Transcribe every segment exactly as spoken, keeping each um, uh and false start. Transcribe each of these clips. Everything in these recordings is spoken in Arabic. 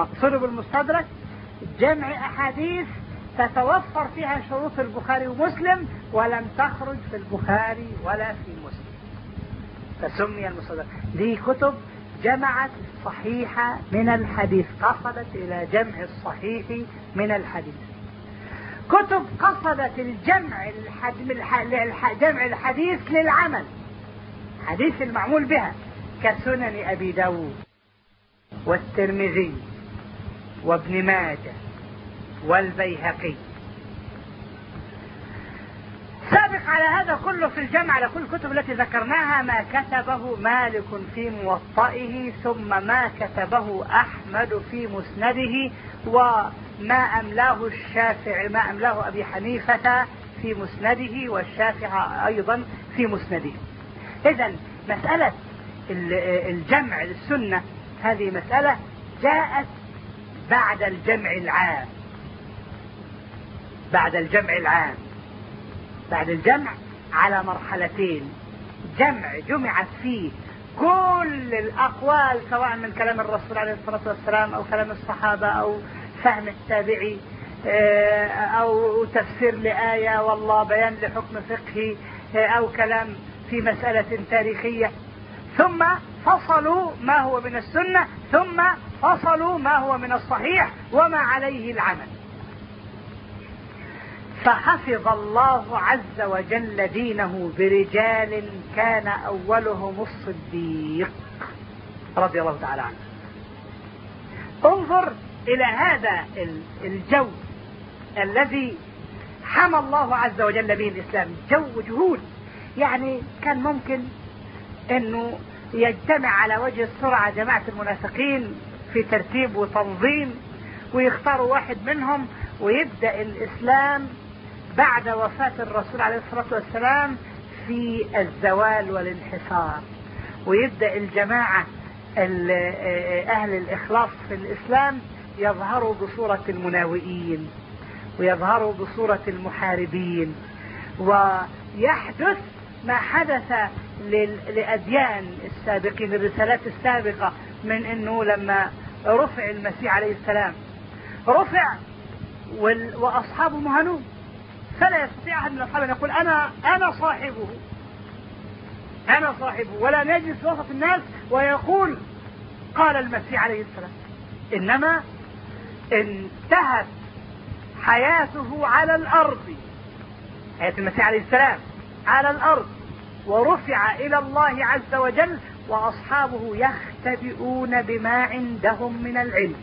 مقصود بالمستدرك جمع أحاديث تتوفر فيها شروط البخاري ومسلم ولم تخرج في البخاري ولا في مسلم، فسمي المستدرك. دي كتب جمعت الصحيح من الحديث، قصدت إلى جمع الصحيح من الحديث. كتب قصدت الجمع جمع الحديث للعمل، حديث المعمول بها، كسنن أبي داود والترمذي وابن ماجه والبيهقي. سابق على هذا كله في الجمع على كل الكتب التي ذكرناها ما كتبه مالك في موطئه، ثم ما كتبه أحمد في مسنده، وما أملاه الشافعي ما أملاه أبي حنيفة في مسنده، والشافعي أيضا في مسنده. إذن مسألة الجمع للسنة هذه مسألة جاءت بعد الجمع العام، بعد الجمع العام بعد الجمع على مرحلتين. جمع جمعت فيه كل الأقوال سواء من كلام الرسول عليه الصلاة والسلام أو كلام الصحابة أو فهم التابعي أو تفسير لآية والله بيان لحكم فقهي أو كلام في مسألة تاريخية، ثم فصلوا ما هو من السنة، ثم فصلوا ما هو من الصحيح وما عليه العمل. فحفظ الله عز وجل دينه برجال كان أولهم الصديق رضي الله تعالى عنه. انظر إلى هذا الجو الذي حمى الله عز وجل به الإسلام، جو جهود. يعني كان ممكن أنه يجتمع على وجه السرعة جماعة المنافقين في ترتيب وتنظيم ويختاروا واحد منهم ويبدأ الإسلام بعد وفاة الرسول عليه الصلاة والسلام في الزوال والانحسار، ويبدأ الجماعة أهل الإخلاص في الإسلام يظهروا بصورة المناوئين ويظهروا بصورة المحاربين، ويحدث ما حدث لأديان السابقين الرسالات السابقة من أنه لما رفع المسيح عليه السلام رفع وأصحابه مهنون، فلا يستطيع أحد من أصحابه أن يقول أنا أنا صاحبه أنا صاحبه ولا يجلس وسط الناس ويقول قال المسيح عليه السلام. إنما انتهت حياته على الأرض، حياة المسيح عليه السلام على الأرض، ورفع إلى الله عز وجل وأصحابه يختبئون بما عندهم من العلم.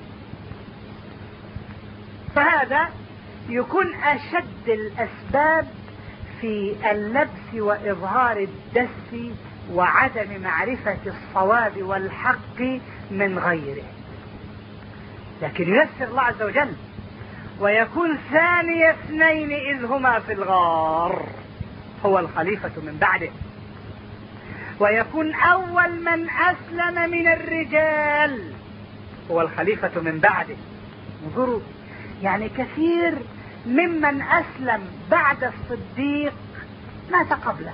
فهذا يكون أشد الأسباب في اللبس وإظهار الدس وعدم معرفة الصواب والحق من غيره، لكن ييسر الله عز وجل ويكون ثاني اثنين إذ هما في الغار هو الخليفة من بعده، ويكون أول من أسلم من الرجال هو الخليفة من بعده. انظروا، يعني كثير ممن أسلم بعد الصديق مات قبله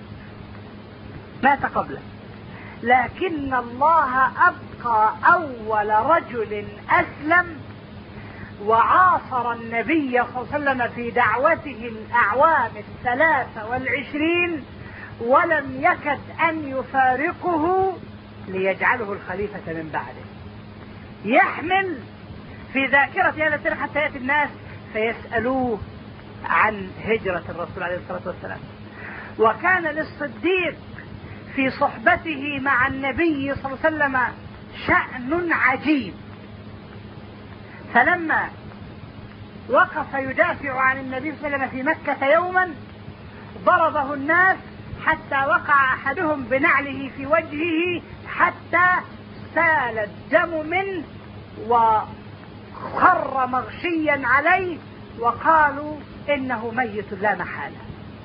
مات قبله لكن الله أبقى أول رجل أسلم وعاصر النبي صلى الله عليه وسلم في دعوته الأعوام الثلاثة والعشرين، ولم يكد أن يفارقه ليجعله الخليفة من بعده. يحمل في ذاكرة هذا التاريخ حتى يأتي الناس فيسألوه عن هجرة الرسول عليه الصلاة والسلام. وكان للصديق في صحبته مع النبي صلى الله عليه وسلم شأن عجيب، فلما وقف يدافع عن النبي صلى الله عليه وسلم في مكة يوما ضربه الناس حتى وقع أحدهم بنعله في وجهه حتى سال الدم منه وخر مغشيا عليه، وقالوا إنه ميت لا محالة.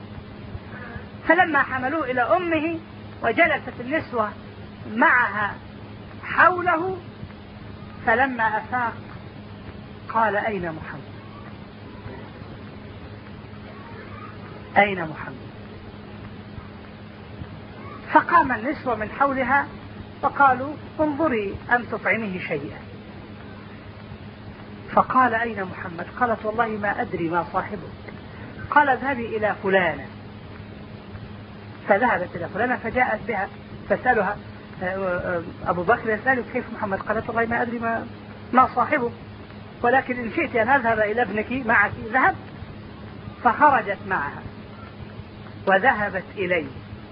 فلما حملوه إلى أمه وجلست النسوة معها حوله، فلما أفاق قال أين محمد أين محمد فقام النسوة من حولها فقالوا انظري أن تطعمه شيئا، فقال أين محمد؟ قالت والله ما أدري ما صاحبك. قال اذهبي إلى فلانة. فذهبت إلى فلانة فجاءت بها فسألها أبو بكر يسألك كيف محمد؟ قالت والله ما أدري ما, ما صاحبه، ولكن إن شئت أن أذهب إلى ابنك معك ذهب. فخرجت معها وذهبت إليه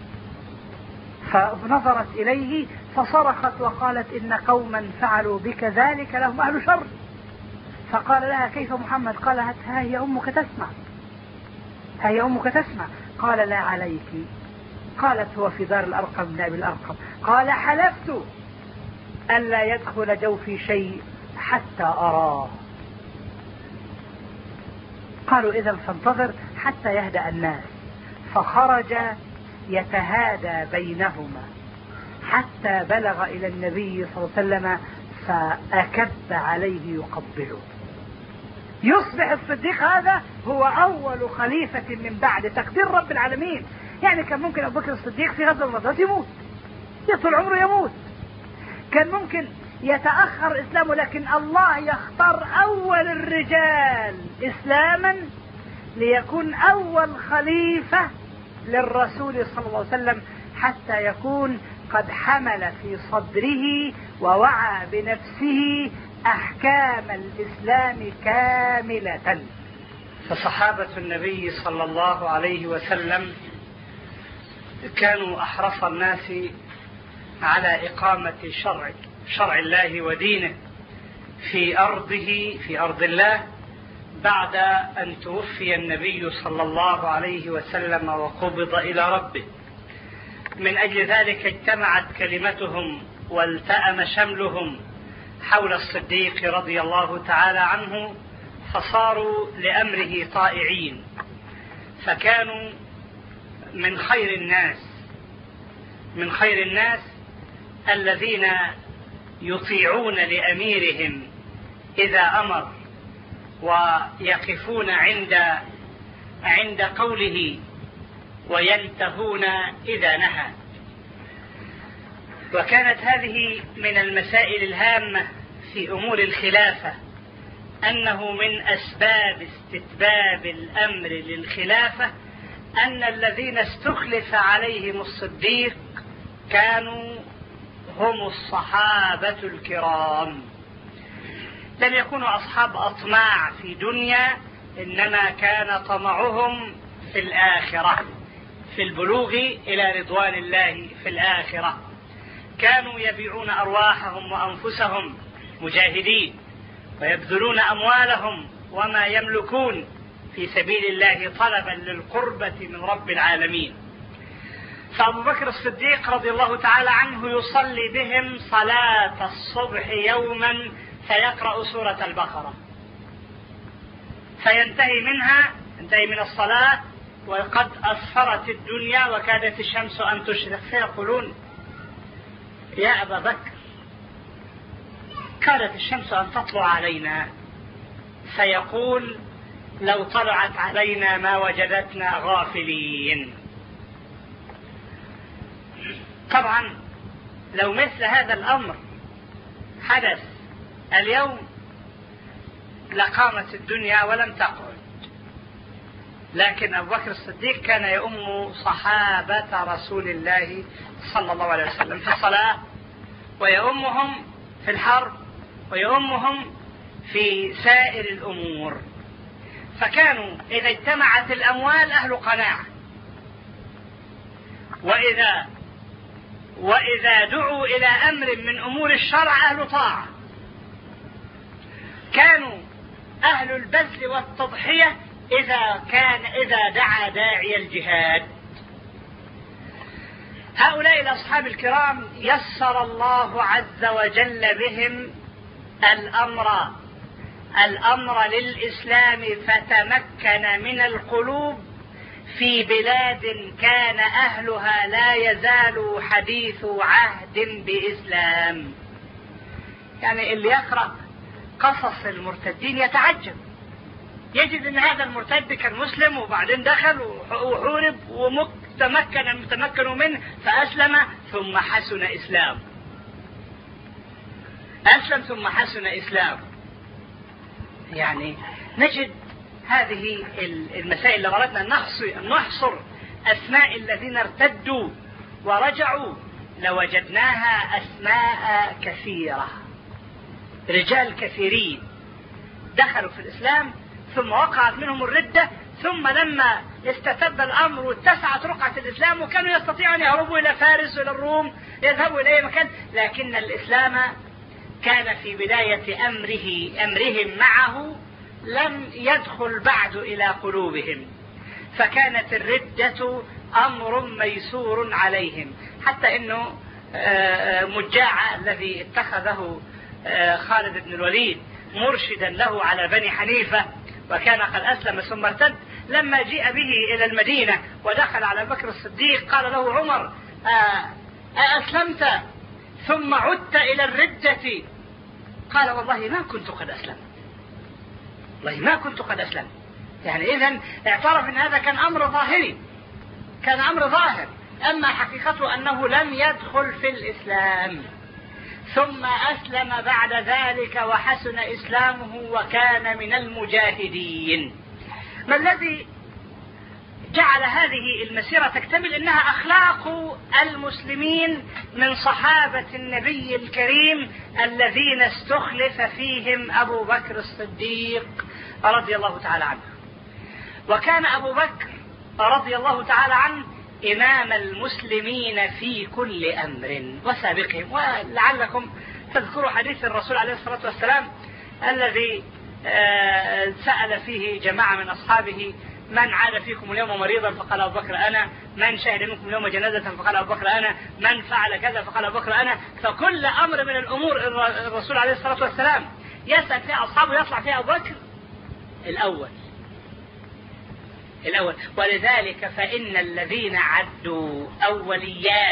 فنظرت إليه فصرخت وقالت إن قوما فعلوا بك ذلك لهم أهل شر. فقال لها كيف محمد؟ قالت ها هي أمك تسمع، ها هي أمك تسمع. قال لا عليك. قالت هو في دار الأرقم بن أبي الأرقم. قال حلفت ألا يدخل جوفي شيء حتى أراه. قالوا إذا فانتظر حتى يهدأ الناس. فخرج يتهادى بينهما حتى بلغ إلى النبي صلى الله عليه وسلم فأكب عليه يقبله. يصبح الصديق هذا هو أول خليفة من بعد تقدير رب العالمين. يعني كان ممكن أبو بكر الصديق في غزوة الغزوات يموت، يطول عمره يموت، كان ممكن يتأخر إسلامه، لكن الله يختار أول الرجال إسلاما ليكون أول خليفة للرسول صلى الله عليه وسلم، حتى يكون قد حمل في صدره ووعى بنفسه أحكام الإسلام كاملة. فصحابة النبي صلى الله عليه وسلم كانوا أحرص الناس على إقامة شرع شرع الله ودينه في أرضه في أرض الله بعد أن توفي النبي صلى الله عليه وسلم وقبض إلى ربه. من أجل ذلك اجتمعت كلمتهم والتأم شملهم حول الصديق رضي الله تعالى عنه، فصاروا لأمره طائعين، فكانوا من خير الناس من خير الناس الذين يطيعون لأميرهم إذا أمر، ويقفون عند عند قوله، وينتهون إذا نهى. وكانت هذه من المسائل الهامة في أمور الخلافة، أنه من أسباب استتباب الأمر للخلافة أن الذين استخلف عليهم الصديق كانوا هم الصحابة الكرام، لم يكونوا أصحاب أطماع في دنيا، إنما كان طمعهم في الآخرة، في البلوغ إلى رضوان الله في الآخرة. كانوا يبيعون أرواحهم وأنفسهم مجاهدين، ويبذلون أموالهم وما يملكون في سبيل الله طلبا للقربة من رب العالمين. فأبو بكر الصديق رضي الله تعالى عنه يصلي بهم صلاة الصبح يوما فيقرأ سورة البقرة، فينتهي منها ينتهي من الصلاة وقد أسفرت الدنيا وكادت الشمس أن تشرق، فيقولون يا أبا بكر كادت الشمس أن تطلع علينا، فيقول لو طلعت علينا ما وجدتنا غافلين. طبعا لو مثل هذا الأمر حدث اليوم لقامت الدنيا ولم تقعد، لكن أبو بكر الصديق كان يؤم صحابة رسول الله صلى الله عليه وسلم في الصلاة، ويؤمهم في الحرب، ويؤمهم في سائر الأمور. فكانوا إذا اجتمعت الأموال أهل قناعة، وإذا وإذا دعوا إلى أمر من أمور الشرع أهل طاعة. كانوا أهل البذل والتضحية إذا كان إذا دعا داعي الجهاد. هؤلاء الأصحاب الكرام يسر الله عز وجل بهم الأمر الأمر للإسلام، فتمكن من القلوب في بلاد كان أهلها لا يزال حديث عهد بإسلام. يعني اللي يقرأ قصص المرتدين يتعجب، يجد أن هذا المرتد كان مسلم وبعدين دخل وحورب وتمكن متمكن منه فأسلم ثم حسن إسلام أسلم ثم حسن إسلام يعني نجد هذه المسائل اللي أردنا أن نحصر أسماء الذين ارتدوا ورجعوا لوجدناها أسماء كثيرة، رجال كثيرين دخلوا في الإسلام ثم وقعت منهم الردة، ثم لما استتب الأمر واتسعت رقعة الإسلام وكانوا يستطيعوا أن يهربوا إلى فارس وإلى الروم، يذهبوا إلى أي مكان، لكن الإسلام كان في بداية أمره أمرهم معه لم يدخل بعد إلى قلوبهم، فكانت الردة أمر ميسور عليهم، حتى إنه مجاعة الذي اتخذه خالد بن الوليد مرشدا له على بني حنيفة وكان قد أسلم ثم ارتد، لما جيء به إلى المدينة ودخل على بكر الصديق قال له عمر: أأسلمت ثم عدت إلى الردة؟ قال: والله ما كنت قد أسلمت، والله ما كنت قد أسلمت. يعني إذن اعترف أن هذا كان أمر ظاهري، كان أمر ظاهر، أما حقيقته أنه لم يدخل في الإسلام، ثم أسلم بعد ذلك وحسن إسلامه وكان من المجاهدين. ما الذي جعل هذه المسيرة تكتمل؟ إنها أخلاق المسلمين من صحابة النبي الكريم الذين استخلف فيهم أبو بكر الصديق رضي الله تعالى عنه. وكان أبو بكر رضي الله تعالى عنه إمام المسلمين في كل أمر وسابقهم. ولعلكم تذكروا حديث الرسول عليه الصلاة والسلام الذي سأل فيه جماعة من أصحابه: من عاد فيكم اليوم مريضا؟ فقال أبو بكر أنا. من شهد منكم اليوم جنازة؟ فقال أبو بكر أنا. من فعل كذا؟ فقال أبو بكر أنا. فكل أمر من الأمور الرسول عليه الصلاة والسلام يسأل فيها أصحابه يطلع فيها أبو بكر الأول الأول. ولذلك فإن الذين عدوا أوليات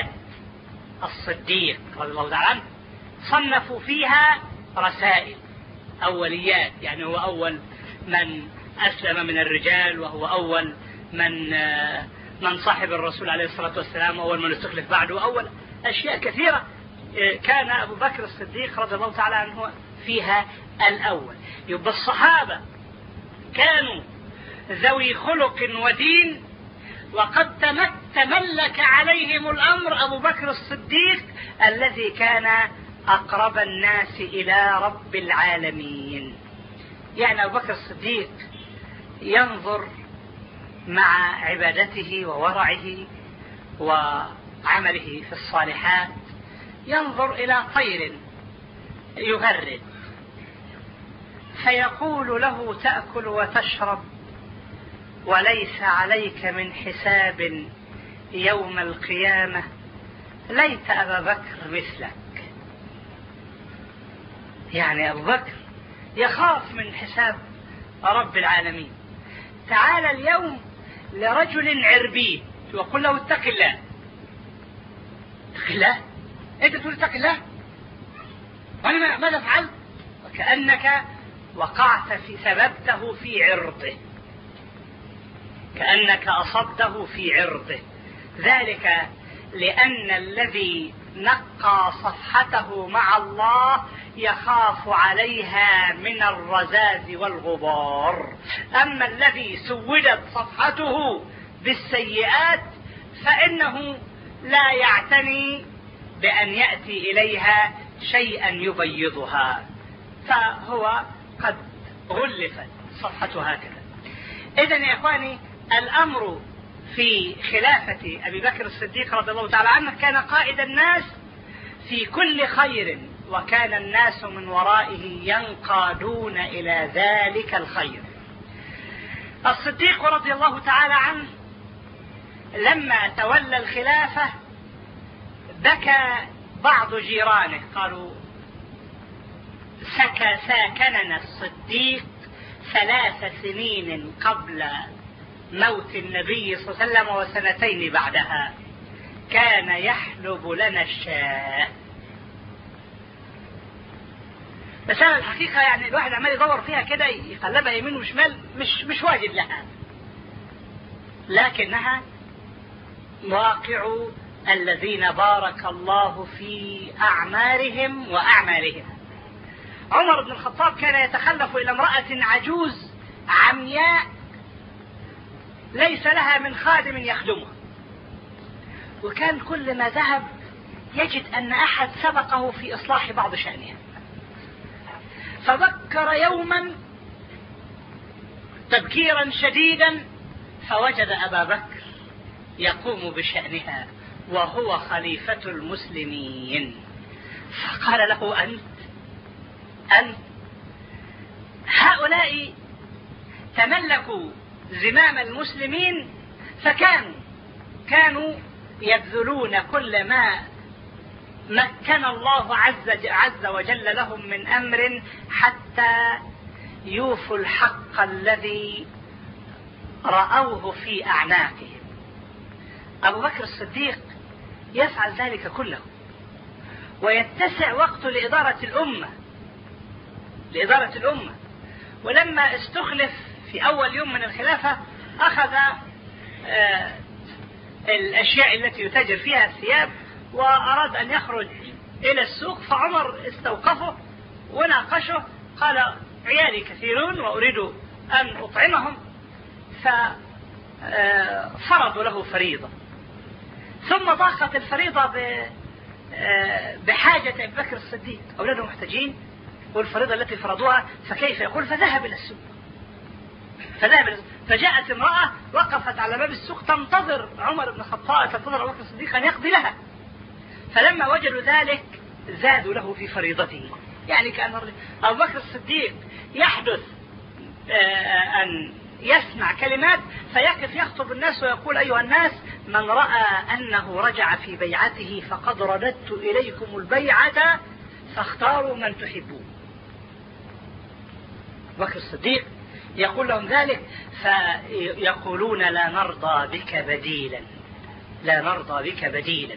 الصديق رضي الله تعالى عنه صنفوا فيها رسائل. أوليات يعني هو أول من أسلم من الرجال، وهو أول من من صاحب الرسول عليه الصلاة والسلام، أول من استخلف بعده، أول أشياء كثيرة كان أبو بكر الصديق رضي الله تعالى عنه فيها الأول. يبقى الصحابة كانوا ذوي خلق ودين، وقد تملك عليهم الأمر أبو بكر الصديق الذي كان أقرب الناس إلى رب العالمين. يعني أبو بكر الصديق ينظر مع عبادته وورعه وعمله في الصالحات، ينظر إلى طير يغرد فيقول له: تأكل وتشرب وليس عليك من حساب يوم القيامة، ليت أبا بكر مثلك. يعني أبو بكر يخاف من حساب رب العالمين. تعال اليوم لرجل عربي وقل له: اتق الله. اتق الله؟ انت تقول اتق الله؟ وانا ماذا فعلت؟ وكأنك وقعت في سببته في عرضه، كأنك أصبته في عرضه. ذلك لأن الذي نقى صفحته مع الله يخاف عليها من الرذاذ والغبار، أما الذي سودت صفحته بالسيئات فإنه لا يعتني بأن يأتي إليها شيئا يبيضها، فهو قد غلفت صفحته هكذا. إذن يا إخواني، الأمر في خلافة أبي بكر الصديق رضي الله تعالى عنه كان قائد الناس في كل خير، وكان الناس من ورائه ينقادون إلى ذلك الخير. الصديق رضي الله تعالى عنه لما تولى الخلافة بكى بعض جيرانه، قالوا: سكى ساكننا الصديق ثلاث سنين قبل موت النبي صلى الله عليه وسلم وسنتين بعدها، كان يحلب لنا الشاة. بس أنا الحقيقة يعني الواحد عمال يدور فيها كده، يقلبها يمين وشمال، مش مش واجد لها، لكنها واقع الذين بارك الله في أعمارهم وأعمالهم. عمر بن الخطاب كان يتخلف إلى امرأة عجوز عمياء ليس لها من خادم يخدمها، وكان كل ما ذهب يجد أن أحد سبقه في إصلاح بعض شأنها، فبكر يوما تبكيرا شديدا فوجد أبا بكر يقوم بشأنها وهو خليفة المسلمين، فقال له: أنت أنت هؤلاء تملكوا زمام المسلمين، فكانوا كانوا يبذلون كل ما مكن الله عز, عز وجل لهم من أمر حتى يوفوا الحق الذي رأوه في أعناقهم. أبو بكر الصديق يفعل ذلك كله، ويتسع وقته لإدارة الأمة لإدارة الأمة ولما استخلف في أول يوم من الخلافة أخذ آه الأشياء التي يتاجر فيها الثياب، وأراد أن يخرج إلى السوق، فعمر استوقفه وناقشه، قال: عيالي كثيرون وأريد أن أطعمهم، ففرضوا له فريضة، ثم ضاقت الفريضة بحاجة أبي بكر الصديق، أولاده محتاجين والفريضة التي فرضوها، فكيف يقول؟ فذهب إلى السوق فذهب إلى السوق فجاءت امرأة وقفت على باب السوق تنتظر عمر بن الخطاب تنتظر أبو بكر الصديق أن يقضي لها، فلما وجدوا ذلك زادوا له في فريضته. يعني كأن أبو بكر الصديق يحدث أن يسمع كلمات فيقف يخطب الناس ويقول: أيها الناس، من رأى أنه رجع في بيعته فقد رددت إليكم البيعة فاختاروا من تحبون. أبو بكر الصديق يقول لهم ذلك، فيقولون: لا نرضى بك بديلا لا نرضى بك بديلا.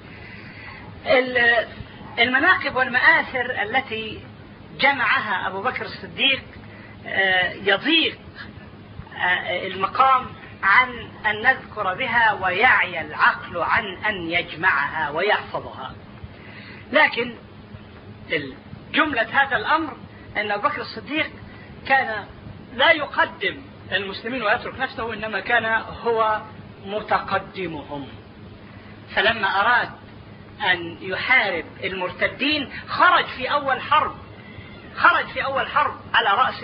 المناقب والمآثر التي جمعها أبو بكر الصديق يضيق المقام عن أن نذكر بها، ويعي العقل عن أن يجمعها ويحفظها، لكن جملة هذا الأمر أن أبو بكر الصديق كان لا يقدم المسلمين ويترك نفسه، إنما كان هو متقدمهم. فلما أراد أن يحارب المرتدين خرج في أول حرب خرج في أول حرب على رأس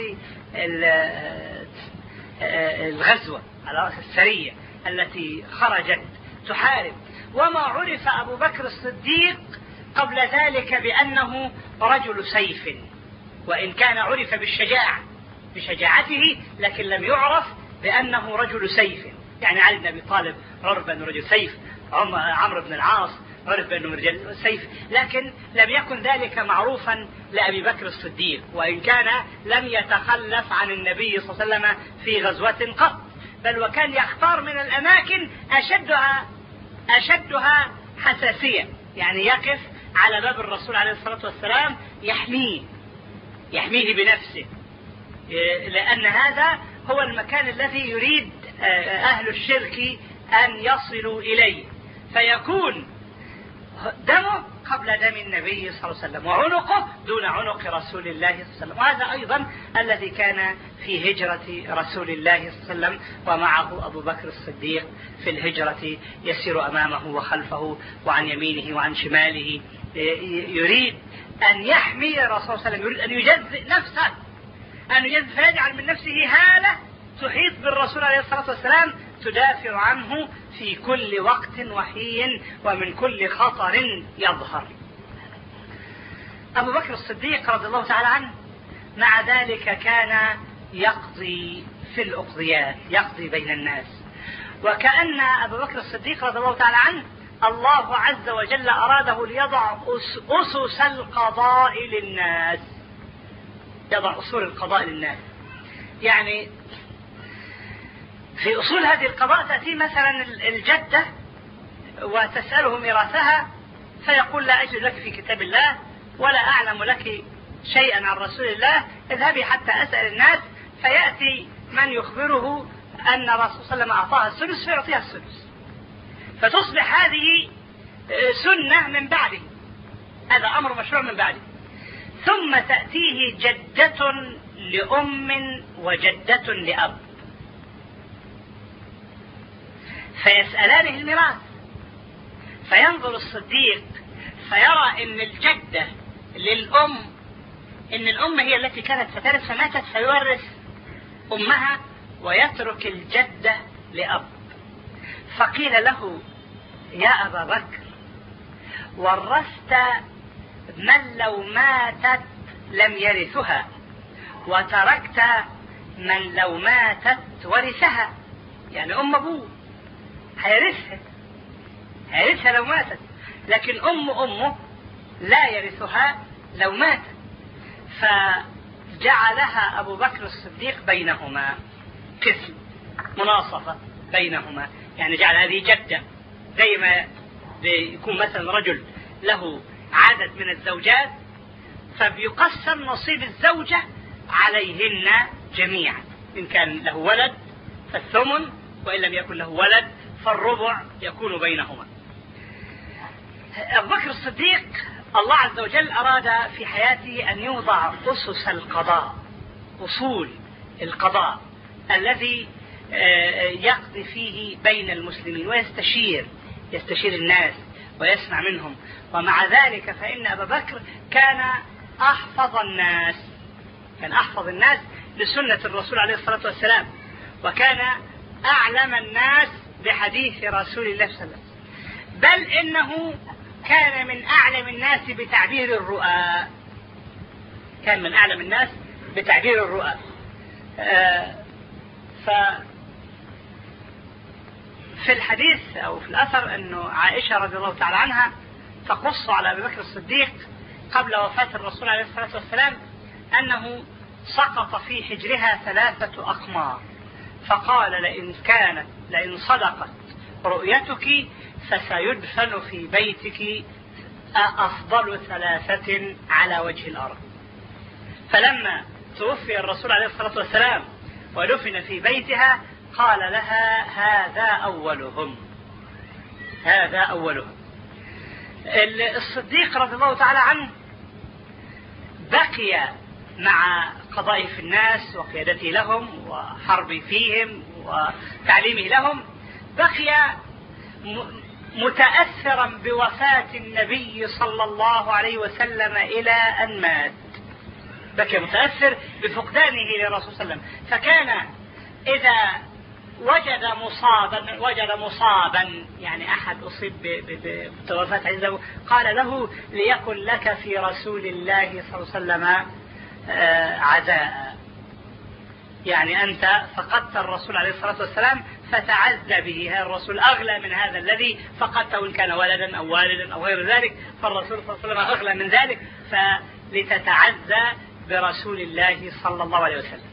الغزوة، على رأس السرية التي خرجت تحارب. وما عرف أبو بكر الصديق قبل ذلك بأنه رجل سيف، وإن كان عرف بالشجاعة بشجاعته، لكن لم يعرف بأنه رجل سيف. يعني علي بن أبي طالب عرف بأنه رجل سيف، عمرو بن العاص عرف بأنه رجل سيف، لكن لم يكن ذلك معروفا لأبي بكر الصديق، وإن كان لم يتخلف عن النبي صلى الله عليه وسلم في غزوة قط، بل وكان يختار من الأماكن أشدها أشدها حساسية، يعني يقف على باب الرسول عليه الصلاة والسلام يحميه يحميه بنفسه، لأن هذا هو المكان الذي يريد أهل الشرك أن يصلوا إليه، فيكون دمه قبل دم النبي صلى الله عليه وسلم، وعنقه دون عنق رسول الله صلى الله عليه وسلم. وهذا أيضا الذي كان في هجرة رسول الله صلى الله عليه وسلم، ومعه أبو بكر الصديق في الهجرة يسير أمامه وخلفه وعن يمينه وعن شماله، يريد أن يحمي الرسول صلى الله عليه وسلم، يريد أن يجزئ نفسه أن يجزئ فيجعل من نفسه هالة تحيط بالرسول عليه الصلاة والسلام، تدافع عنه في كل وقت وحين ومن كل خطر يظهر. أبو بكر الصديق رضي الله تعالى عنه مع ذلك كان يقضي في الأقضيات، يقضي بين الناس، وكأن أبو بكر الصديق رضي الله تعالى عنه الله عز وجل أراده ليضع أسس القضاء للناس، يضع أصول القضاء للناس. يعني في أصول هذه القضاء تأتي مثلا الجدة وتسأله ميراثها، فيقول: لا أجد لك في كتاب الله ولا أعلم لك شيئا عن رسول الله، اذهبي حتى أسأل الناس. فيأتي من يخبره أن الرسول صلى الله عليه وسلم أعطاها السدس فيعطيها السدس، فتصبح هذه سنة من بعده، هذا أمر مشروع من بعده. ثم تأتيه جدة لأم وجدة لأب فيسألانه الميراث، فينظر الصديق فيرى ان الجدة للأم، ان الأم هي التي كانت فترث فماتت، فيورث أمها ويترك الجدة لأب. فقيل له يا أبا بكر ورثت من لو ماتت لم يرثها، وتركت من لو ماتت ورثها، يعني أم أبوه هيرثها هيرثها لو ماتت، لكن أم أمه لا يرثها لو ماتت. فجعلها أبو بكر الصديق بينهما قسم، مناصفة بينهما، يعني جعل هذه جدة زي ما يكون مثلا رجل له عدد من الزوجات فبيقسم نصيب الزوجة عليهن جميعا، إن كان له ولد فالثمن، وإن لم يكن له ولد فالربع يكون بينهما. أبو بكر الصديق الله عز وجل أراد في حياته أن يوضع أسس القضاء، أصول القضاء الذي يقضي فيه بين المسلمين ويستشير يستشير الناس ويسمع منهم. ومع ذلك فإن أبا بكر كان أحفظ الناس كان أحفظ الناس لسنة الرسول عليه الصلاة والسلام، وكان أعلم الناس بحديث رسول الله صلى الله عليه وسلم، بل إنه كان من أعلم الناس بتعبير الرؤى كان من أعلم الناس بتعبير الرؤى آه ف في الحديث أو في الأثر أنه عائشة رضي الله تعالى عنها تقص على أبي بكر الصديق قبل وفاة الرسول عليه الصلاة والسلام أنه سقط في حجرها ثلاثة أقمار، فقال لئن كانت لئن صدقت رؤيتك فسيدفن في بيتك أفضل ثلاثة على وجه الأرض. فلما توفي الرسول عليه الصلاة والسلام ودفن في بيتها قال لها هذا أولهم هذا أولهم. الصديق رضي الله تعالى عنه بقي مع قضائه في الناس وقيادته لهم وحربه فيهم وتعليمه لهم، بقي متأثرا بوفاة النبي صلى الله عليه وسلم إلى أن مات، بقي متأثر بفقدانه للرسول صلى الله عليه وسلم. فكان إذا وجد مصابا وجد مصابا يعني أحد أصيب بوفاة عنده قال له ليكن لك في رسول الله صلى الله عليه وسلم عزاء، يعني أنت فقدت الرسول عليه الصلاة والسلام فتعزى به، هذا الرسول أغلى من هذا الذي فقدته إن كان ولدا أو والدا أو غير ذلك، فالرسول صلى الله عليه وسلم أغلى من ذلك، فلتتعزى برسول الله صلى الله عليه وسلم.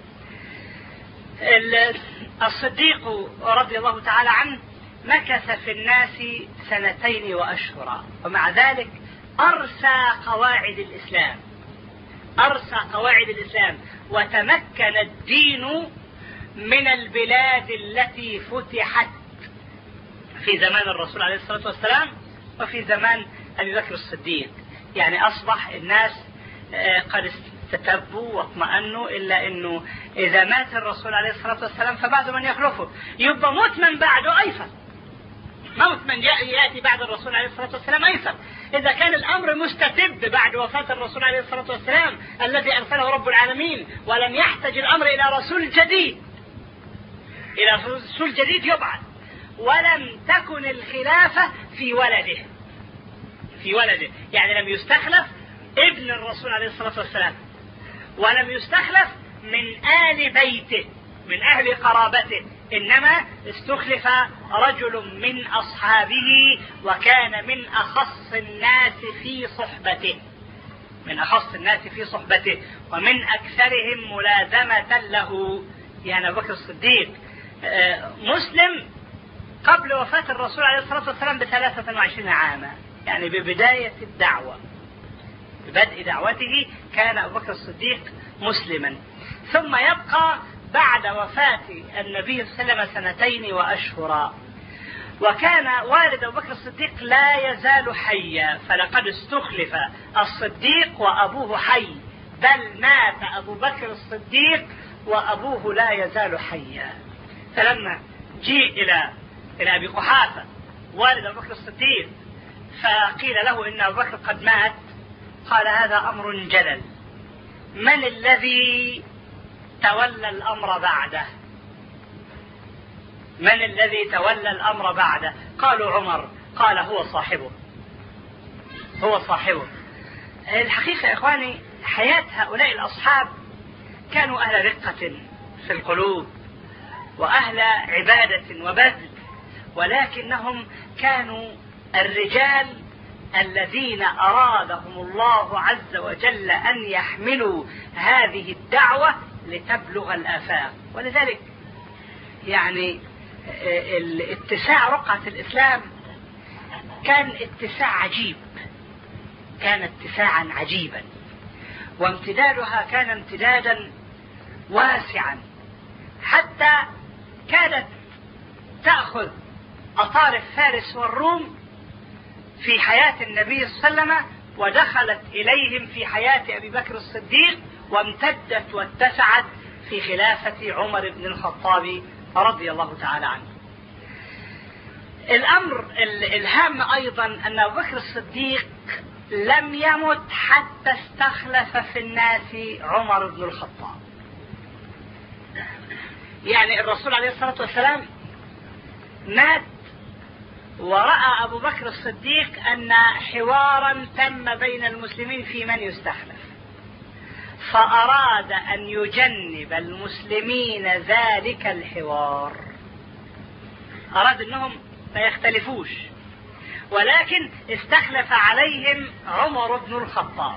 الصديق رضي الله تعالى عنه مكث في الناس سنتين وأشهرا، ومع ذلك أرسى قواعد الإسلام أرسى قواعد الإسلام وتمكن الدين من البلاد التي فتحت في زمان الرسول عليه الصلاة والسلام وفي زمان أبي بكر الصديق. يعني أصبح الناس قد استتبوا واطمأنوا، إلا أنه إذا مات الرسول عليه الصلاة والسلام فبعد من يخلفه يبقى موت من بعده أيسر، موت من يأتي بعد الرسول عليه الصلاة والسلام أيسر. إذا كان الأمر مستتب بعد وفاة الرسول عليه الصلاة والسلام الذي أرسله رب العالمين، ولم يحتج الأمر إلى رسول جديد إلى رسول جديد يبعث، ولم تكن الخلافة في ولده في ولده يعني لم يستخلف ابن الرسول عليه الصلاة والسلام، ولم يستخلف من آل بيته من أهل قرابته، إنما استخلف رجل من أصحابه وكان من أخص الناس في صحبته من أخص الناس في صحبته ومن أكثرهم ملازمة له. يعني أبو بكر الصديق مسلم قبل وفاة الرسول عليه الصلاة والسلام بثلاثة وعشرين عاما، يعني ببداية الدعوة ببدء دعوته كان أبو بكر الصديق مسلما، ثم يبقى بعد وفاة النبي صلى الله عليه وسلم سنتين وأشهرا. وكان والد أبو بكر الصديق لا يزال حيا، فلقد استخلف الصديق وأبوه حي بل مات أبو بكر الصديق وأبوه لا يزال حيا. فلما جيء إلى إلى أبي قحافة والد أبو بكر الصديق فقيل له إن أبو بكر قد مات، قال هذا أمر جلل، من الذي تولى الأمر بعده؟ من الذي تولى الأمر بعده؟ قالوا عمر. قال هو صاحبه، هو صاحبه. الحقيقة يا إخواني حياة هؤلاء الأصحاب كانوا أهل رقة في القلوب وأهل عبادة وبذل، ولكنهم كانوا الرجال الذين أرادهم الله عز وجل أن يحملوا هذه الدعوة لتبلغ الآفاق. ولذلك يعني اتساع رقعة الإسلام كان اتساع عجيب، كان اتساعا عجيبا، وامتدادها كان امتدادا واسعا، حتى كانت تأخذ أطارف فارس والروم في حياة النبي صلى الله عليه وسلم، ودخلت إليهم في حياة أبي بكر الصديق، وامتدت واتسعت في خلافة عمر بن الخطاب رضي الله تعالى عنه. الأمر الهام أيضا أن أبو بكر الصديق لم يمت حتى استخلف في الناس عمر بن الخطاب. يعني الرسول عليه الصلاة والسلام مات ورأى أبو بكر الصديق أن حوارا تم بين المسلمين في من يستخلف، فأراد أن يجنب المسلمين ذلك الحوار، أراد أنهم ما يختلفوش، ولكن استخلف عليهم عمر بن الخطاب.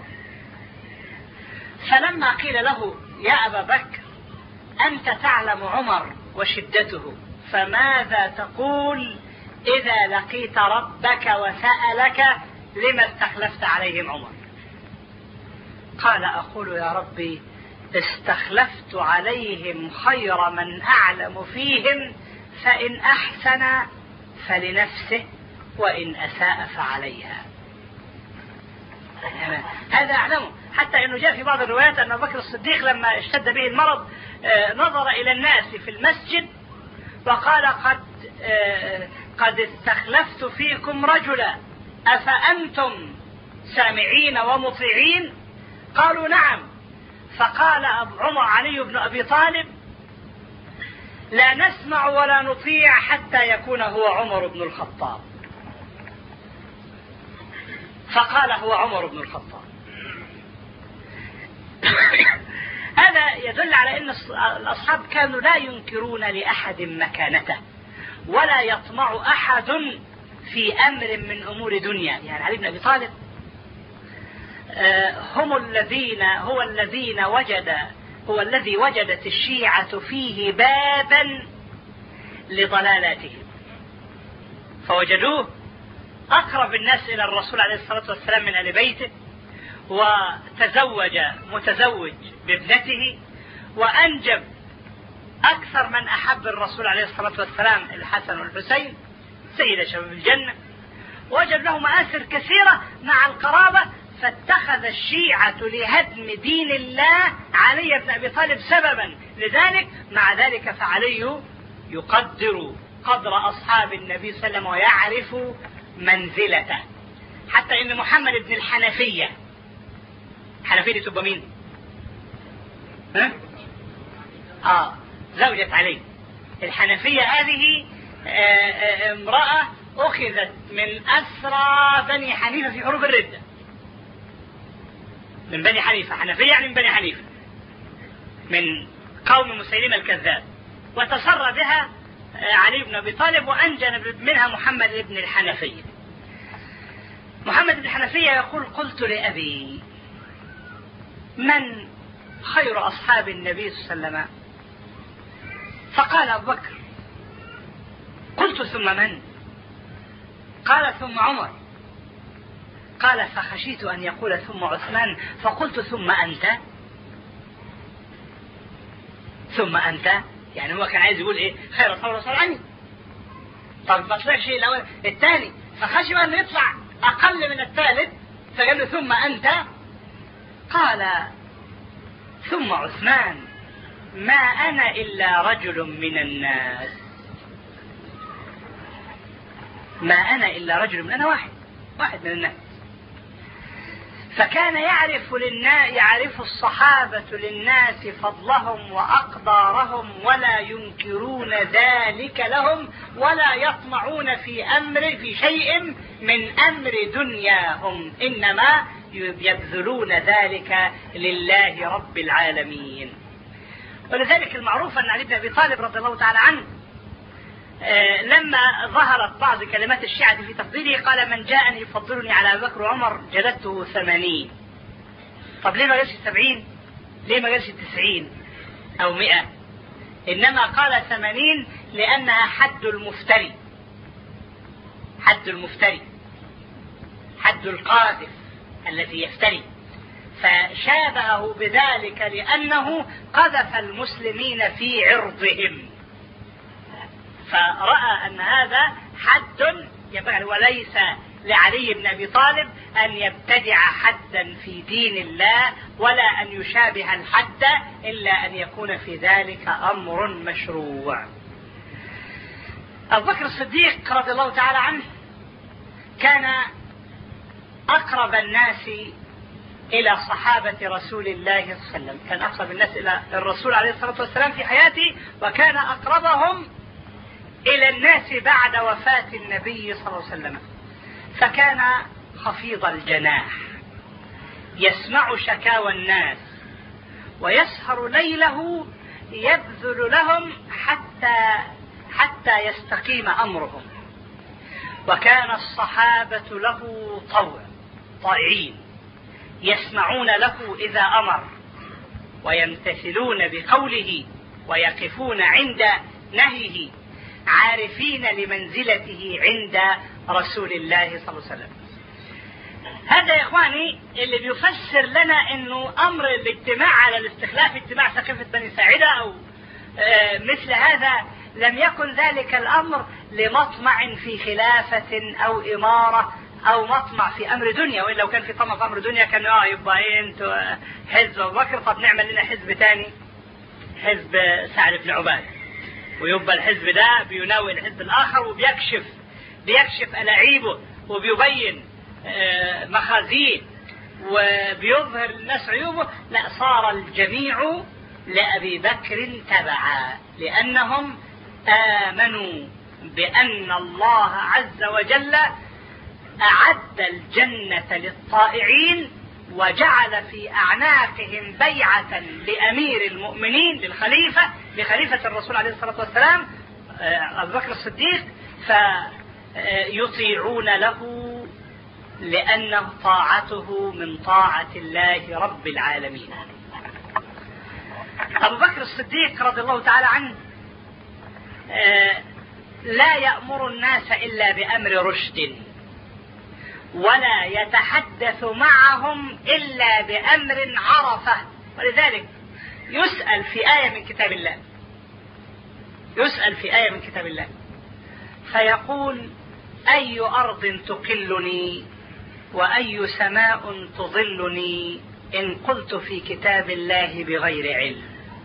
فلما قيل له يا أبا بكر أنت تعلم عمر وشدته، فماذا تقول إذا لقيت ربك وسألك لما استخلفت عليهم عمر؟ قال أقول يا ربي استخلفت عليهم خير من أعلم فيهم، فإن أحسن فلنفسه وإن أساء فعليها. هذا أعلمه، حتى أنه جاء في بعض الروايات أن أبو بكر الصديق لما اشتد به المرض نظر إلى الناس في المسجد وقال قد قد استخلفت فيكم رجلا أفأنتم سامعين ومطيعين؟ قالوا نعم. فقال عمر علي بن أبي طالب لا نسمع ولا نطيع حتى يكون هو عمر بن الخطاب. فقال هو عمر بن الخطاب. هذا يدل على أن الأصحاب كانوا لا ينكرون لأحد مكانته، ولا يطمع أحد في أمر من أمور دنيا. يعني علي بن أبي طالب هم الذين هو الذين وجد هو الذي وجدت الشيعة فيه بابا لضلالاتهم، فوجدوه أقرب الناس إلى الرسول عليه الصلاة والسلام من آل بيته، وتزوج متزوج بابنته، وأنجب أكثر من أحب الرسول عليه الصلاة والسلام الحسن والحسين سيد شباب الجنة، وجد له مآثر كثيرة مع القرابة. فاتخذ الشيعة لهدم دين الله علي بن أبي طالب سببا لذلك. مع ذلك فعلي يقدر قدر أصحاب النبي صلى الله عليه وسلم ويعرف منزلته، حتى إن محمد بن الحنفية، حنفية تبقى مين؟ ها؟ آه زوجة علي. الحنفية هذه آه امرأة أخذت من أسرى بني حنيفة في حروب الردة، من بني حنيفة. حنفية يعني من بني حنيفة، من قوم مسيلمة الكذاب، وتسرى بها علي بن أبي طالب وأنجب منها محمد بن الحنفية. محمد بن الحنفية يقول قلت لأبي من خير أصحاب النبي صلى الله عليه وسلم؟ فقال أبو بكر. قلت ثم من؟ قال ثم عمر. قال فخشيت أن يقول ثم عثمان، فقلت ثم أنت؟ ثم أنت يعني هو كان عايز يقول إيه؟ خير أصحاب الرسول عني. طب ما طلعش الأول الثاني، فخشي أنه يطلع أقل من الثالث، فقال له ثم أنت. قال ثم عثمان: ما أنا إلا رجل من الناس، ما أنا إلا رجل من أنا واحد واحد من الناس. فكان يعرف للناس يعرف الصحابة للناس فضلهم وأقدارهم، ولا ينكرون ذلك لهم، ولا يطمعون في أمر في شيء من أمر دنياهم، إنما يبذلون ذلك لله رب العالمين. ولذلك المعروف أن علي بن أبي طالب رضي الله تعالى عنه آه لما ظهرت بعض كلمات الشيعة في تفضيله قال: من جاءني يفضلني على أبي بكر وعمر جلدته ثمانين. طب ليه ما قالش سبعين؟ ليه ما قالش تسعين أو مئة؟ إنما قال ثمانين لأنها حد المفتري، حد المفتري، حد القاذف الذي يفتري، فشابهه بذلك لأنه قذف المسلمين في عرضهم، فرأى أن هذا حد ينبغي، وليس لعلي بن أبي طالب أن يبتدع حدا في دين الله ولا أن يشابه الحد، إلا أن يكون في ذلك أمر مشروع. أبو بكر الصديق رضي الله تعالى عنه كان أقرب الناس إلى صحابة رسول الله صلى الله عليه وسلم، كان أقرب الناس إلى الرسول عليه الصلاة والسلام في حياته، وكان أقربهم إلى الناس بعد وفاة النبي صلى الله عليه وسلم. فكان خفيض الجناح يسمع شكاوى الناس ويسهر ليله يبذل لهم حتى حتى يستقيم أمرهم. وكان الصحابة له طوع طائعين يسمعون له إذا أمر ويمتثلون بقوله ويقفون عند نهيه، عارفين لمنزلته عند رسول الله صلى الله عليه وسلم. هذا يا إخواني اللي بيفسر لنا أنه أمر الاجتماع على الاستخلاف، اجتماع سقيفة بني ساعدة أو آه مثل هذا، لم يكن ذلك الأمر لمطمع في خلافة أو إمارة أو مطمع في أمر دنيا، وإلا لو كان في طمع في أمر دنيا كان آه يبقى إيه أنتوا حزب أبو بكر، طب نعمل لنا حزب تاني، حزب سعد بن عبادة، ويبقى الحزب ده بيناوي الحزب الآخر وبيكشف بيكشف ألاعيبه وبيبين آه مخازيه وبيظهر للناس عيوبه. لا، صار الجميع لأبي بكر تبعا، لأنهم آمنوا بأن الله عز وجل أعد الجنة للطائعين وجعل في أعناقهم بيعة لأمير المؤمنين للخليفة لخليفة الرسول عليه الصلاة والسلام أبو بكر الصديق، فيطيعون له لأن طاعته من طاعة الله رب العالمين. أبو بكر الصديق رضي الله تعالى عنه لا يأمر الناس إلا بأمر رشد، ولا يتحدث معهم إلا بأمر عرفه. ولذلك يسأل في آية من كتاب الله يسأل في آية من كتاب الله فيقول: أي أرض تقلني وأي سماء تظلني إن قلت في كتاب الله بغير علم.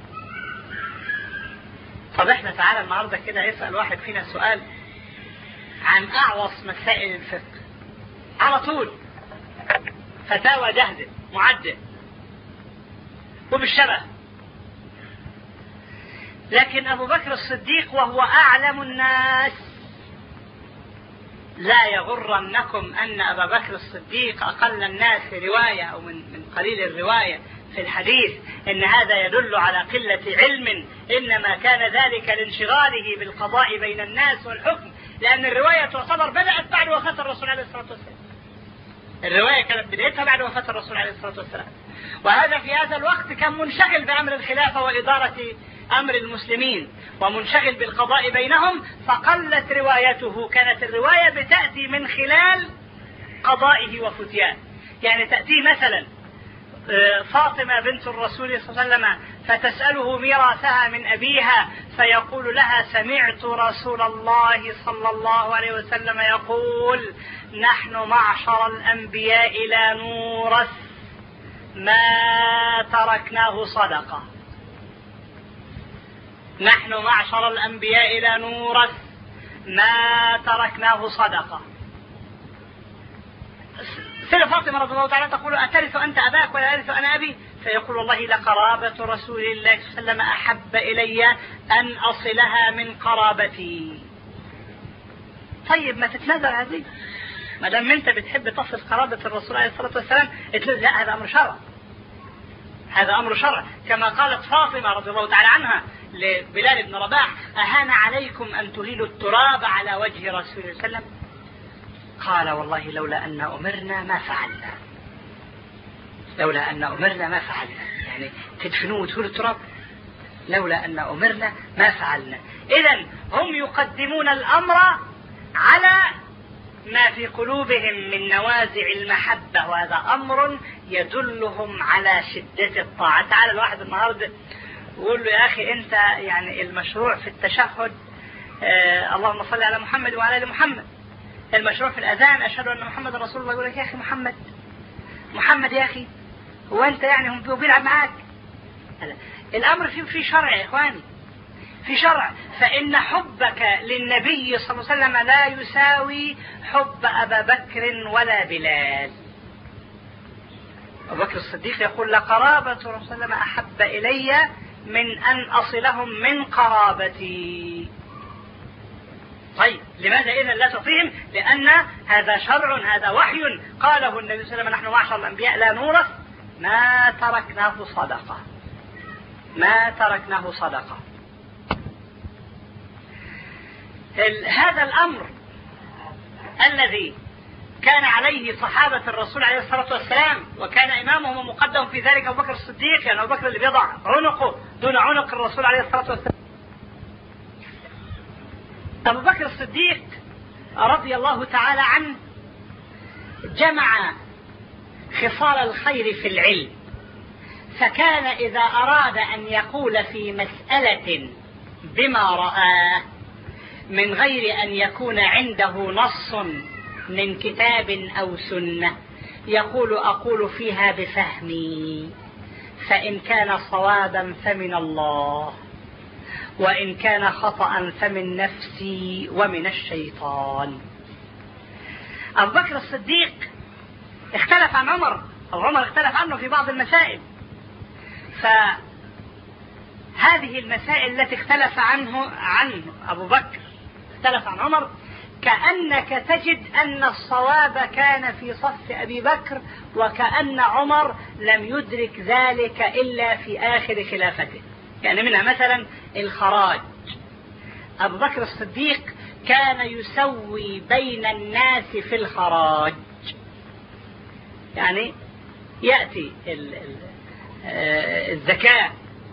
طب احنا تعالى النهارده كده يسأل واحد فينا سؤال عن أعوص مسائل الفقه، على طول فتاوى جاهزة معدة وبالشبه. لكن أبو بكر الصديق وهو أعلم الناس، لا يغرنكم أن أبا بكر الصديق أقل الناس رواية أو من من قليل الرواية في الحديث إن هذا يدل على قلة علم، إنما كان ذلك لانشغاله بالقضاء بين الناس والحكم، لأن الرواية تعتبر بدأت بعد وفاة الرسول عليه الصلاة والسلام. الرواية كانت بدايتها بعد وفاة الرسول عليه الصلاة والسلام، وهذا في هذا الوقت كان منشغل بأمر الخلافة وإدارة أمر المسلمين ومنشغل بالقضاء بينهم، فقلت روايته. كانت الرواية بتأتي من خلال قضائه وفتيان، يعني تأتي مثلا فاطمة بنت الرسول صلى الله عليه وسلم فتسأله ميراثها من أبيها فيقول لها: سمعت رسول الله صلى الله عليه وسلم يقول: نحن معشر الأنبياء لا نورث ما تركناه صدقة. نحن معشر الأنبياء لا نورث ما تركناه صدقة. سيدة فاطمة رضي الله تعالى تقول: أترث أنت أباك ولا أرث أنا أبي؟ فيقول: والله لقرابة رسول الله صلى الله عليه وسلم أحب إلي أن أصلها من قرابتي. طيب ما تتنازل هذه، ما دام أنت بتحب تصل قرابة الرسول عليه الصلاة والسلام. لا، هذا أمر شرع، هذا أمر شرع. كما قالت فاطمة رضي الله تعالى عنها لبلال بن رباح: أهان عليكم أن تهيلوا التراب على وجه رسول الله صلى الله عليه وسلم؟ قال: والله لولا أن أمرنا ما فعلنا، لولا أن أمرنا ما فعلنا. يعني تدفنوه وتهيلوا التراب؟ لولا أن أمرنا ما فعلنا. إذن هم يقدمون الأمر على ما في قلوبهم من نوازع المحبة، وهذا أمر يدلهم على شدة الطاعة. تعالى الواحد النهارده وقول له: يا أخي أنت يعني المشروع في التشهد آه اللهم صل على محمد وعلى آل محمد، المشروع في الأذان أشهد أن محمد رسول الله، يقول لك: يا أخي محمد محمد يا أخي، هو أنت يعني هم بيلعب معاك؟ الأمر فيه في شرع يا إخواني، في شرع. فإن حبك للنبي صلى الله عليه وسلم لا يساوي حب أبا بكر ولا بلال. أبو بكر الصديق يقول: لقرابة رسول الله صلى الله عليه وسلم أحب إلي من أن أصلهم من قرابتي. طيب لماذا إذن لا تعطيهم؟ لأن هذا شرع، هذا وحي قاله النبي صلى الله عليه وسلم: نحن معشر الأنبياء لا نورث ما تركناه صدقة، ما تركناه صدقة. هذا الأمر الذي كان عليه صحابة الرسول عليه الصلاة والسلام، وكان إمامهم ومقدم في ذلك أبو بكر الصديق، يعني أبو بكر اللي بيضع عنقه دون عنق الرسول عليه الصلاة والسلام. أبو بكر الصديق رضي الله تعالى عنه جمع خصال الخير في العلم، فكان إذا أراد أن يقول في مسألة بما رآه من غير أن يكون عنده نص من كتاب أو سنة يقول: أقول فيها بفهمي، فإن كان صوابا فمن الله، وإن كان خطأ فمن نفسي ومن الشيطان. أبو بكر الصديق اختلف عن عمر، أو عمر اختلف عنه في بعض المسائل، فهذه المسائل التي اختلف عنه عنه أبو بكر اختلف عن عمر، كأنك تجد أن الصواب كان في صف أبي بكر، وكأن عمر لم يدرك ذلك إلا في آخر خلافته. يعني منها مثلا الخراج، أبو بكر الصديق كان يسوي بين الناس في الخراج، يعني يأتي الزكاة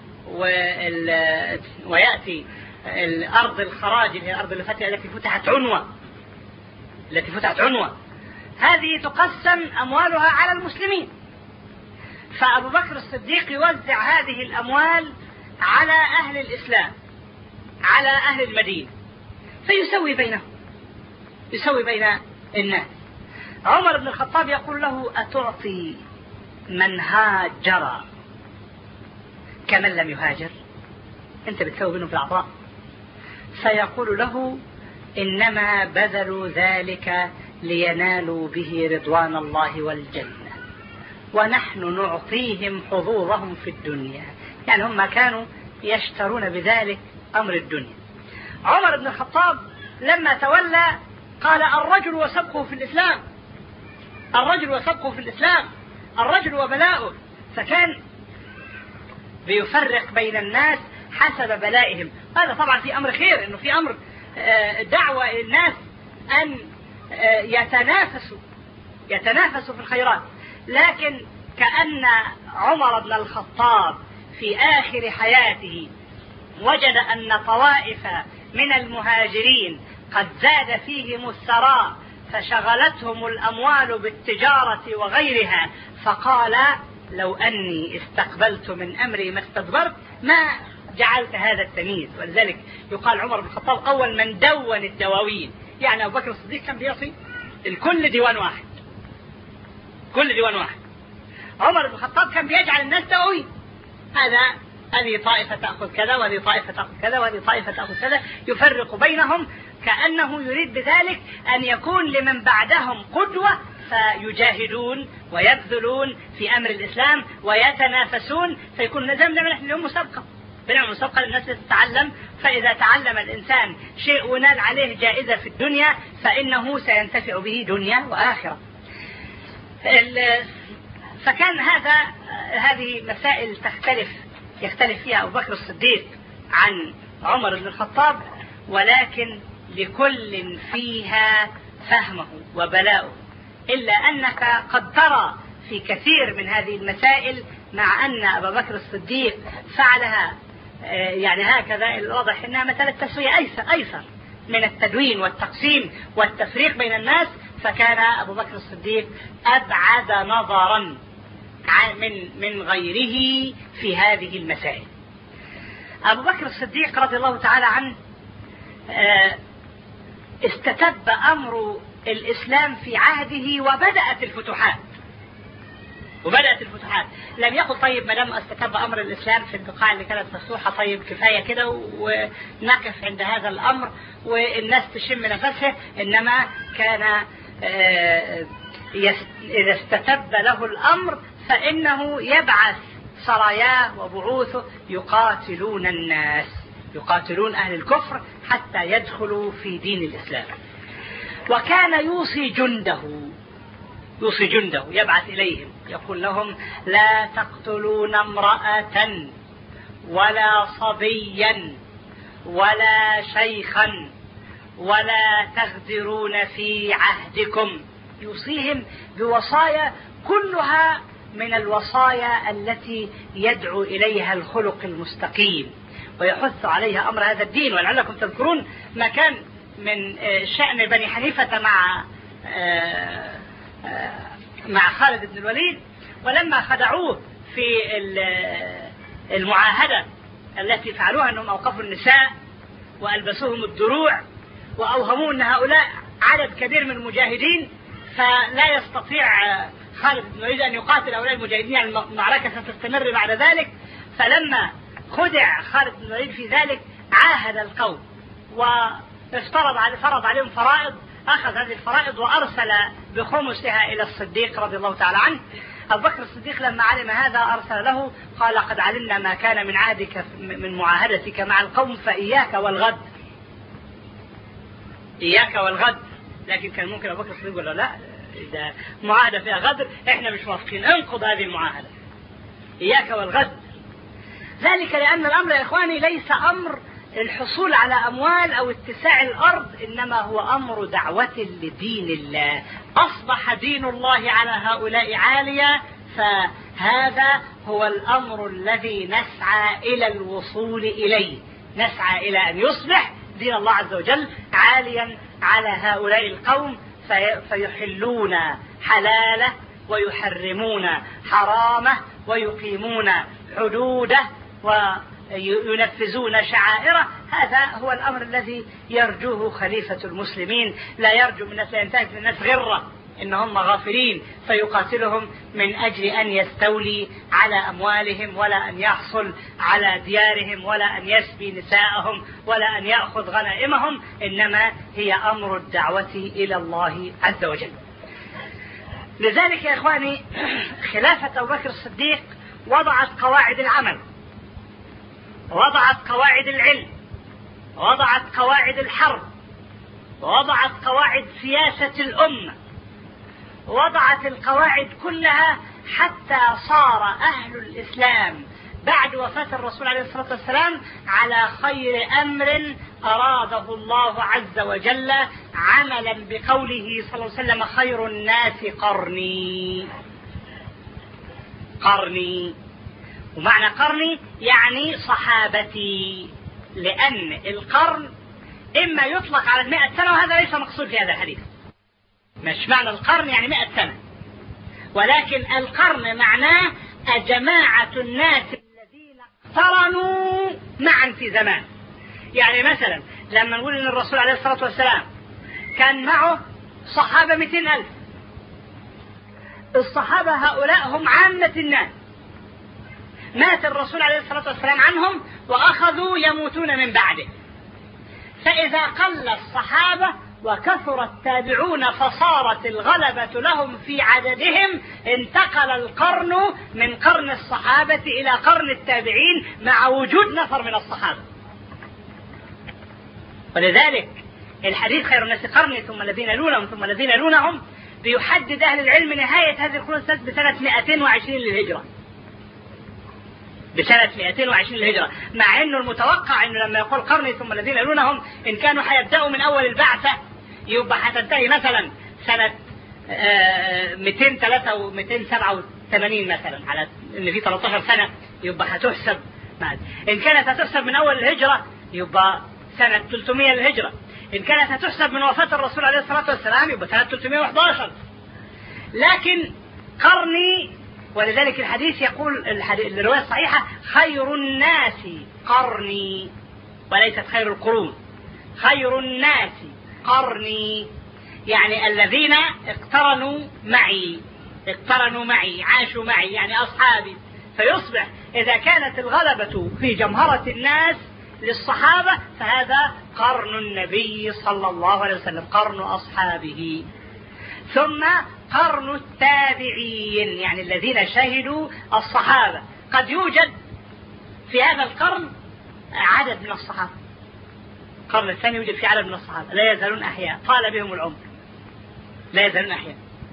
ويأتي الأرض الخراج، اللي هي الأرض التي فتحت عنوة، التي فتحت عنوة هذه تقسم أموالها على المسلمين، فأبو بكر الصديق يوزع هذه الأموال على أهل الإسلام، على أهل المدينة، فيسوي بينهم، يسوي بين الناس. عمر بن الخطاب يقول له: أتعطي من هاجر كمن لم يهاجر؟ أنت بتسوي بينهم في العطاء. فيقول له: إنما بذلوا ذلك لينالوا به رضوان الله والجنة، ونحن نعطيهم حظوظهم في الدنيا. يعني هم كانوا يشترون بذلك أمر الدنيا. عمر بن الخطاب لما تولى قال: الرجل وسبقه في الإسلام، الرجل وسبقه في الإسلام، الرجل وبلاؤه. فكان بيفرق بين الناس حسب بلائهم. هذا طبعا في أمر خير، إنه في أمر دعوة الناس أن يتنافسوا يتنافسوا في الخيرات. لكن كأن عمر بن الخطاب في آخر حياته وجد أن طوائف من المهاجرين قد زاد فيهم الثراء، فشغلتهم الأموال بالتجارة وغيرها، فقال: لو أني استقبلت من أمري ما استدبرت ما جعلت هذا التمييز. ولذلك يقال عمر بن الخطاب أول من دون الدواوين. يعني أبو بكر الصديق كان بيعطي الكل ديوان واحد، كل ديوان واحد. عمر بن الخطاب كان بيجعل الناس دعوي، هذا هذه طائفة تأخذ كذا وهذه طائفة تأخذ كذا وهذه طائفة تأخذ كذا، يفرق بينهم كأنه يريد بذلك أن يكون لمن بعدهم قدوة، فيجاهدون ويبذلون في أمر الإسلام ويتنافسون، فيكون زي ما نحن اليوم مسابقة، بنعمل مسابقة للناس تتعلم، فإذا تعلم الإنسان شيء ونال عليه جائزة في الدنيا فإنه سينتفع به دنيا وآخرة. فكان هذا هذه مسائل تختلف يختلف فيها أبو بكر الصديق عن عمر بن الخطاب، ولكن لكل فيها فهمه وبلاؤه، إلا أنك قد ترى في كثير من هذه المسائل مع أن أبا بكر الصديق فعلها يعني هكذا، الواضح أنها مسألة تسوية أيسر, أيسر من التدوين والتقسيم والتفريق بين الناس، فكان أبو بكر الصديق أبعد نظرا من من غيره في هذه المسائل. أبو بكر الصديق رضي الله تعالى عنه استتب أمر الإسلام في عهده وبدأت الفتوحات وبدأت الفتوحات لم يقل طيب ما دام استتب أمر الإسلام في البقاع اللي كانت مفتوحة طيب كفاية كده ونقف عند هذا الأمر والناس تشم نفسها، إنما كان إذا استتب له الأمر فإنه يبعث سراياه وبعوثه يقاتلون الناس، يقاتلون أهل الكفر حتى يدخلوا في دين الإسلام. وكان يوصي جنده يوصي جنده يبعث إليهم يقول لهم لا تقتلون امرأة ولا صبيا ولا شيخا ولا تغدرون في عهدكم، يوصيهم بوصايا كلها من الوصايا التي يدعو إليها الخلق المستقيم ويحث عليها أمر هذا الدين. ولعلكم تذكرون ما كان من شأن بني حنيفة مع مع خالد بن الوليد، ولما خدعوه في المعاهدة التي فعلوها أنهم أوقفوا النساء وألبسوهم الدروع وأوهموا أن هؤلاء عدد كبير من المجاهدين، فلا يستطيع خالد بن الوليد أن يقاتل هؤلاء المجاهدين، يعني المعركة ستستمر بعد ذلك. فلما خدع خالد بن الوليد في ذلك عاهد القوم وافترض على فرض عليهم فرائض، أخذ هذه الفرائض وأرسل بخمسها إلى الصديق رضي الله تعالى عنه. أبو بكر الصديق لما علم هذا أرسل له قال قد علمنا ما كان من عهدك من معاهدتك مع القوم فإياك والغد، إياك والغد. لكن كان ممكن أبو بكر الصديق يقول له لا، إذا معاهدة فيها غدر إحنا مش موافقين، انقض هذه المعاهدة، إياك والغد. ذلك لأن الأمر يا إخواني ليس أمر الحصول على أموال أو اتساع الأرض، إنما هو أمر دعوة لدين الله. أصبح دين الله على هؤلاء عاليا، فهذا هو الأمر الذي نسعى إلى الوصول إليه، نسعى إلى أن يصبح دين الله عز وجل عاليا على هؤلاء القوم، فيحلون حلاله ويحرمون حرامه ويقيمون حدوده وينفذون شعائره. هذا هو الأمر الذي يرجوه خليفة المسلمين، لا يرجو من الناس، لا ينتهز من الناس غرة إن هم غافلين فيقاتلهم من أجل أن يستولي على أموالهم، ولا أن يحصل على ديارهم، ولا أن يسبي نساءهم، ولا أن يأخذ غنائمهم، إنما هي أمر الدعوة إلى الله عز وجل. لذلك يا إخواني خلافة أبو بكر الصديق وضعت قواعد العمل، وضعت قواعد العلم، وضعت قواعد الحرب، ووضعت قواعد سياسة الأمة، وضعت القواعد كلها حتى صار أهل الإسلام بعد وفاة الرسول عليه الصلاة والسلام على خير أمر أراده الله عز وجل، عملا بقوله صلى الله عليه وسلم خير الناس قرني. قرني ومعنى قرني يعني صحابتي، لأن القرن إما يطلق على المئة سنة، وهذا ليس مقصود في هذا الحديث، مش معنى القرن يعني مئة سنة، ولكن القرن معناه جماعة الناس الذين اقترنوا معا في زمان. يعني مثلا لما نقول ان الرسول عليه الصلاة والسلام كان معه صحابة مئتين ألف، الصحابة هؤلاء هم عامة الناس، مات الرسول عليه الصلاة والسلام عنهم وأخذوا يموتون من بعده، فإذا قل الصحابة وكثر التابعون فصارت الغلبة لهم في عددهم، انتقل القرن من قرن الصحابة إلى قرن التابعين مع وجود نفر من الصحابة. ولذلك الحديث خير الناس قرني ثم الذين يلونهم ثم الذين يلونهم بيحدد أهل العلم نهاية هذه القرون بسنة مئتين وعشرين للهجرة، بسنة مئتين وعشرين للهجرة، مع أنه المتوقع أنه لما يقول قرني ثم الذين يلونهم إن كانوا حيبدأوا من أول البعثة يبقى حتنتهي مثلا سنة مئتين وثلاثة ومئتين وسبعة وثمانين مثلا، على أن في ثلاثة عشر سنة يبقى هتحسب، إن كانت هتحسب من أول الهجرة يبقى سنة ثلاثمائة للهجرة، إن كانت هتحسب من وفاة الرسول عليه الصلاة والسلام يبقى سنة ثلاثمائة وأحد عشر. لكن قرني، ولذلك الحديث يقول الرواية الصحيحة خير الناس قرني وليست خير القرون، خير الناس قرني، يعني الذين اقترنوا معي، اقترنوا معي عاشوا معي، يعني أصحابي. فيصبح إذا كانت الغلبة في جمهرة الناس للصحابة فهذا قرن النبي صلى الله عليه وسلم، قرن أصحابه. ثم قرن التابعين، يعني الذين شهدوا الصحابة. قد يوجد في هذا القرن عدد من الصحابة، القرن الثاني يوجد في عدد من الصحابة لا يزالون أحياء، طال بهم العمر لا يزالون أحياء.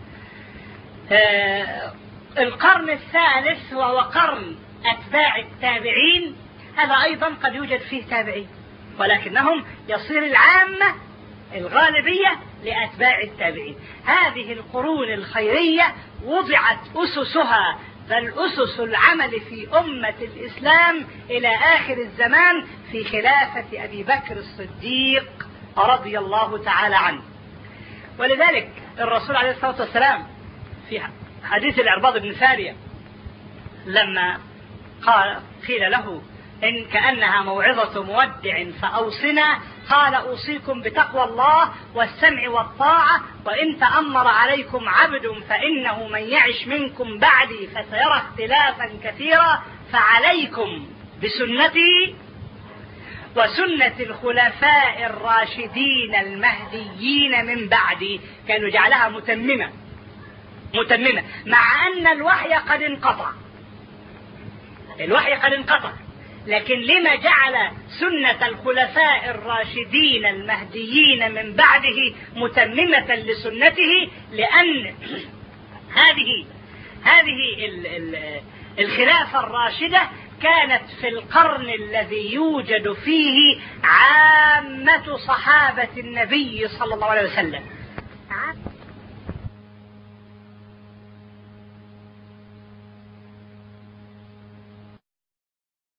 آه القرن الثالث وهو قرن أتباع التابعين، هذا أيضا قد يوجد فيه تابعين ولكنهم يصير العامة الغالبية لأتباع التابعين. هذه القرون الخيرية وضعت أسسها، بل أسس العمل في أمة الإسلام إلى آخر الزمان في خلافة أبي بكر الصديق رضي الله تعالى عنه. ولذلك الرسول عليه الصلاة والسلام في حديث العرباض بن سارية لما قال قيل له إن كأنها موعظة مودع فأوصنا، قال أوصيكم بتقوى الله والسمع والطاعة، وإن تأمر عليكم عبد فإنه من يعش منكم بعدي فسيرى اختلافا كثيرا، فعليكم بسنتي وسنة الخلفاء الراشدين المهديين من بعدي. كانوا جعلها متممة متممة مع أن الوحي قد انقطع، الوحي قد انقطع، لكن لما جعل سنة الخلفاء الراشدين المهديين من بعده متممة لسنته؟ لأن هذه هذه ال ال الخلافة الراشدة كانت في القرن الذي يوجد فيه عامة صحابة النبي صلى الله عليه وسلم.